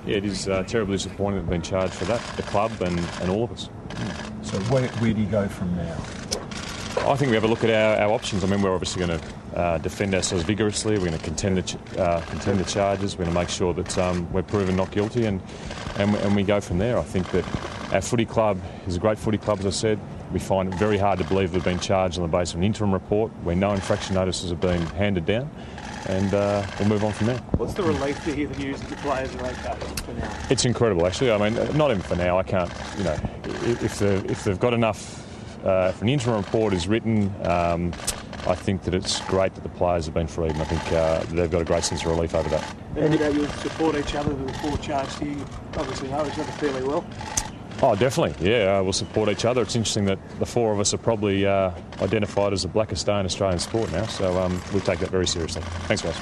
it is terribly disappointing that they've been charged for that, the club and all of us. So where do you go from now? I think we have a look at our options. I mean, we're obviously going to defend ourselves vigorously. We're going to contend the charges. We're going to make sure that we're proven not guilty, and we go from there. I think that our footy club is a great footy club, as I said. We find it very hard to believe they've been charged on the basis of an interim report where no infraction notices have been handed down, and we'll move on from there. What's the relief to hear the news that the players are okay for now? It's incredible, actually. I mean, not even for now. I can't, if they've got enough. If an interim report is written, I think that it's great that the players have been freed, and I think they've got a great sense of relief over that. And you'll support each other, the four charged here. You obviously know each other fairly well. Oh, definitely, yeah. We'll support each other. It's interesting that the four of us are probably identified as the blackest day in Australian sport now, so we'll take that very seriously. Thanks, guys.